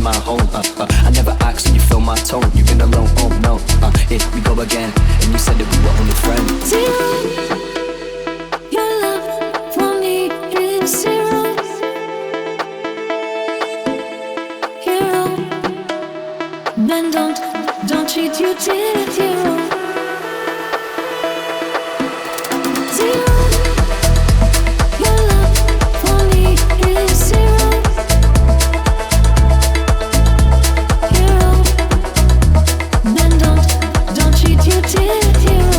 my home. I never asked and you feel my tone. You've been alone, oh no. Here we go again, and you said that we were only friends. Zero. Your love for me is zero. Hero. Men don't treat you till hero. Zero. Your love for me is zero. Hero. Men don't treat you till hero.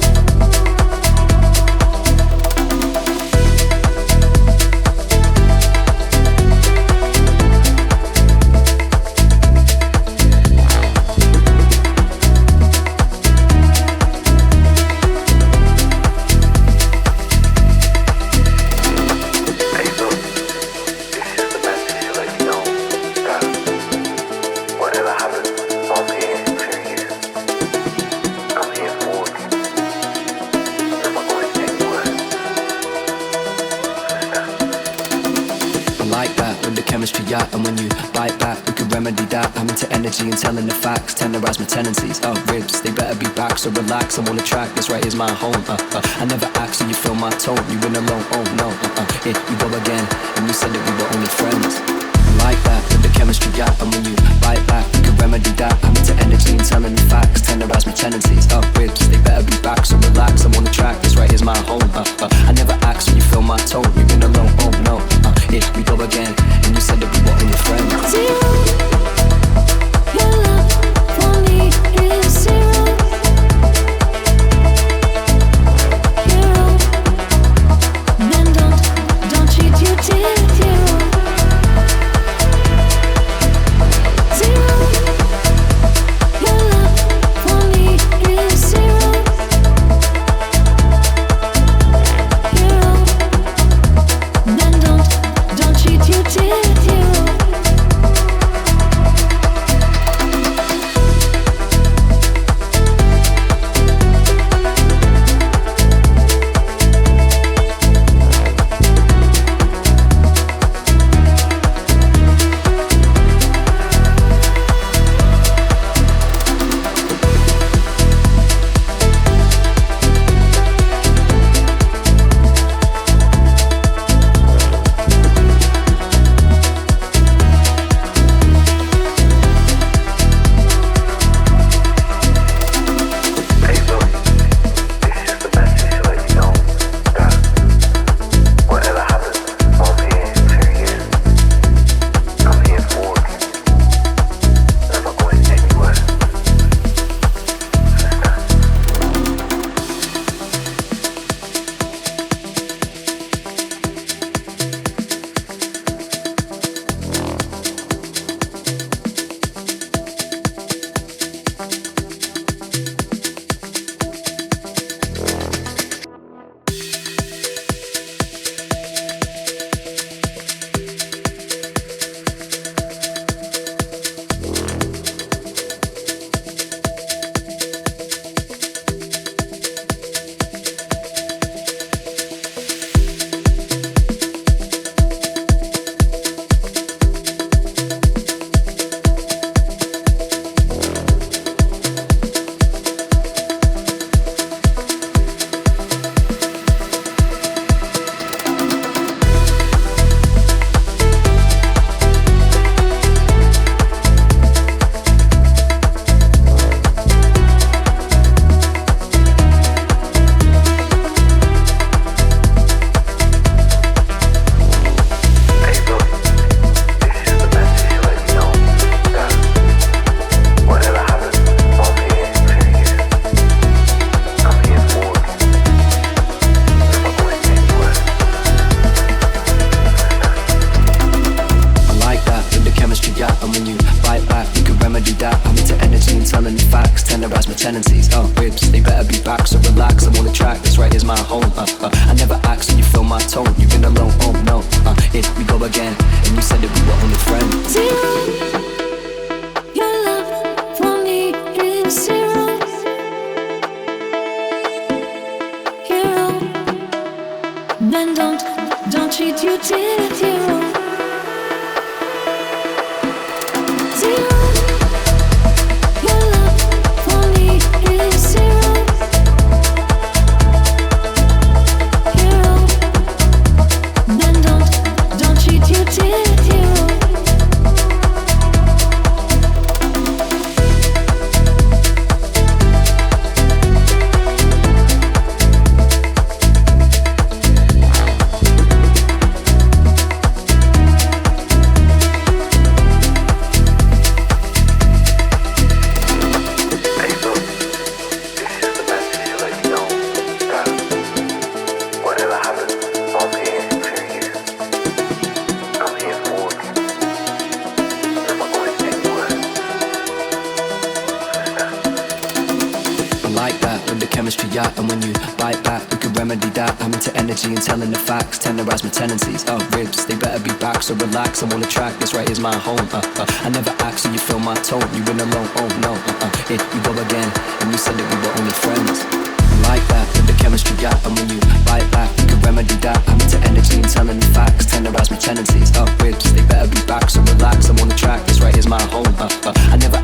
And when you bite back, we could remedy that. I'm into energy and telling the facts. Tenderize my tendencies. Ribs, they better be back, so relax. I'm on the track, this right here's my home. I never asked and you feel my tone. You went alone, oh no. Here we go again, and you said that we were only friends. Like that, with the chemistry, yeah. And when you bite back, we could remedy that. I'm into energy and telling the facts. Tenderize my tendencies. Ribs, they better be back, so relax. I'm on the track, this right here's my home. I never asked and you feel my tone. You went alone, oh no. Here we go again, and you said that we were only friends. Zero. Your love for me is zero. Hero. Men don't treat you till hero. Zero. Your love for me is zero. Hero. Men don't treat you till hero. tendencies. Ribs, they better be back, so relax. I'm on the track, this right here's my home. I never asked and you feel my tone. You've been alone, oh no. Here we go again, and you said that we were only friends. Zero. Your love for me is zero. Hero. Men don't treat you till hero. Like that when the chemistry out, and when you bite back, we can remedy that. I'm into energy and telling the facts, tenderize my tendencies. Ribs, they better be back, so relax. I'm on the track, this right here's my home. I never ask, so you feel my tone. You win alone, oh no. Here you go again, and you said that we were only friends. Like that when the chemistry out, and when you bite back, we can remedy that. I'm into energy and telling the facts, tenderize my tendencies. Ribs, they better be back, so relax. I'm on the track, this right here's my home. I never